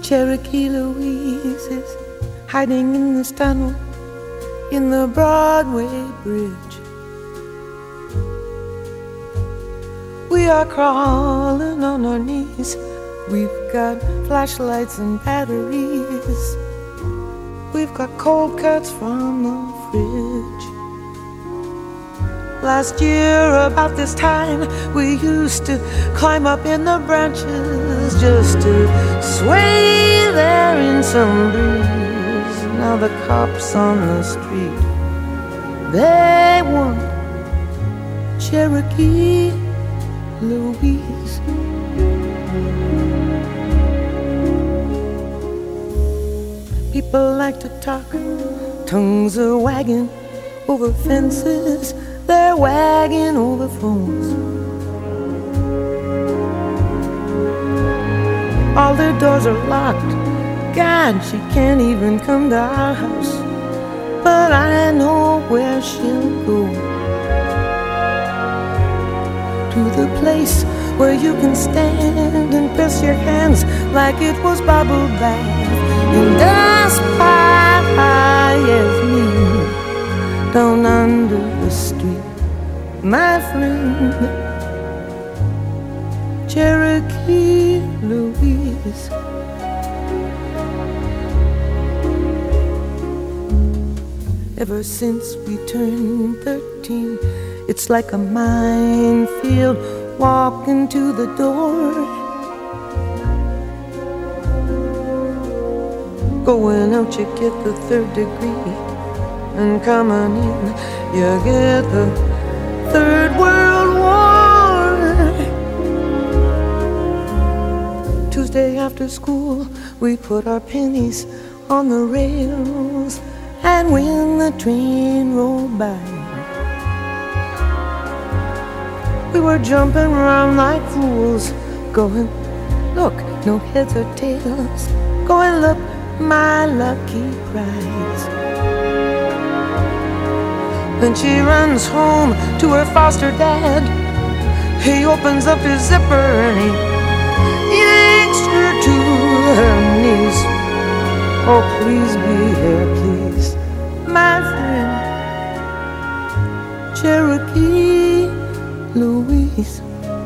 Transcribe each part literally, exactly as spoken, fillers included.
Cherokee Louise is hiding in this tunnel in the Broadway Bridge. We are crawling on our knees. We've got flashlights and batteries. We've got cold cuts from the fridge. Last year about this time we used to climb up in the branches just to sway there in some breeze. Now the cops on the street, they want Cherokee Louise. People like to talk, tongues are wagging over fences, they're wagging over phones. All their doors are locked. God, she can't even come to our house, but I know where she'll go. To the place where you can stand and press your hands like it was bubble bath and dust pile high as me down under the street, my friend, Cherokee Louise. Ever since we turned thirteen, it's like a minefield walking to the door. Going out you get the third degree, and coming in you get the Third World War. Tuesday after school we put our pennies on the rails, and when the train rolled by we were jumping around like fools, going, look, no heads or tails, going, look, my lucky prize. Then she runs home to her foster dad. He opens up his zipper and he yanks her to her knees. Oh, please be here, please, my friend, Cherokee Louise.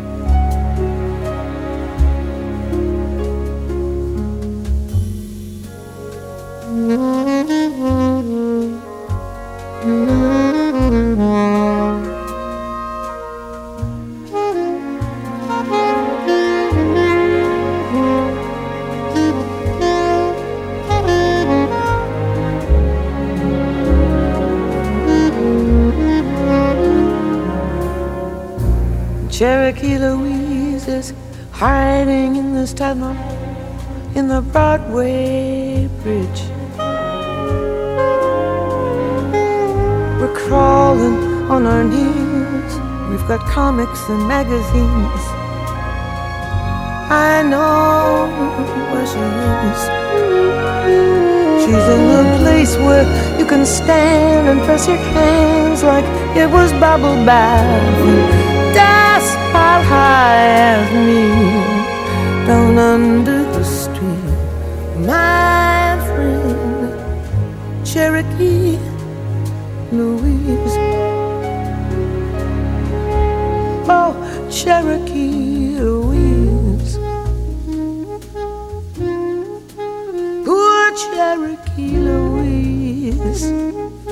Cherokee Louise is hiding in this tunnel in the Broadway Bridge. We're crawling on our knees. We've got comics and magazines. I know where she is. She's in the place where you can stand and press your hands like it was bubble bath. Dust pile high as me down under the street, my friend, Cherokee Louise. Oh, Cherokee Louise. Poor Cherokee Louise.